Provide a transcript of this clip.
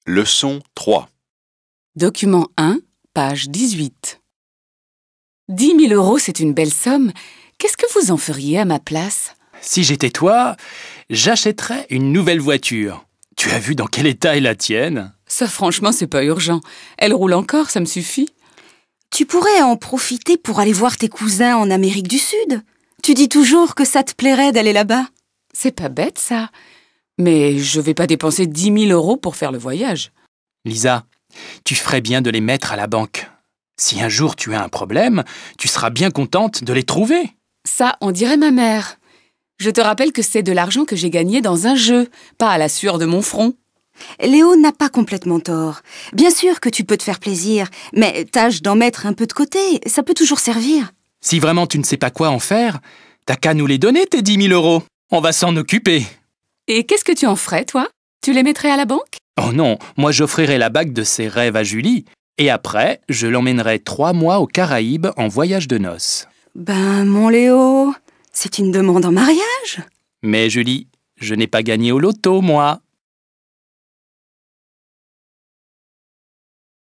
Leçon 3. Document 1, page 18. 10 000 €, c'est une belle somme. Qu'est-ce que vous en feriez à ma place? Si j'étais toi, j'achèterais une nouvelle voiture. Tu as vu dans quel état est la tienne? Ça, franchement, c'est pas urgent. Elle roule encore, ça me suffit. Tu pourrais en profiter pour aller voir tes cousins en Amérique du Sud. Tu dis toujours que ça te plairait d'aller là-bas. C'est pas bête, ça. Mais je vais pas dépenser 10 000 € pour faire le voyage. Lisa, tu ferais bien de les mettre à la banque. Si un jour tu as un problème, tu seras bien contente de les trouver. Ça, on dirait ma mère. Je te rappelle que c'est de l'argent que j'ai gagné dans un jeu, pas à la sueur de mon front. Léo n'a pas complètement tort. Bien sûr que tu peux te faire plaisir, mais tâche d'en mettre un peu de côté, ça peut toujours servir. Si vraiment tu ne sais pas quoi en faire, t'as qu'à nous les donner tes 10 000 €. On va s'en occuper. Et qu'est-ce que tu en ferais, toi? Tu les mettrais à la banque? Oh non, moi j'offrirai la bague de ses rêves à Julie. Et après, je l'emmènerai 3 mois aux Caraïbes en voyage de noces. Ben, mon Léo, c'est une demande en mariage. Mais Julie, je n'ai pas gagné au loto, moi.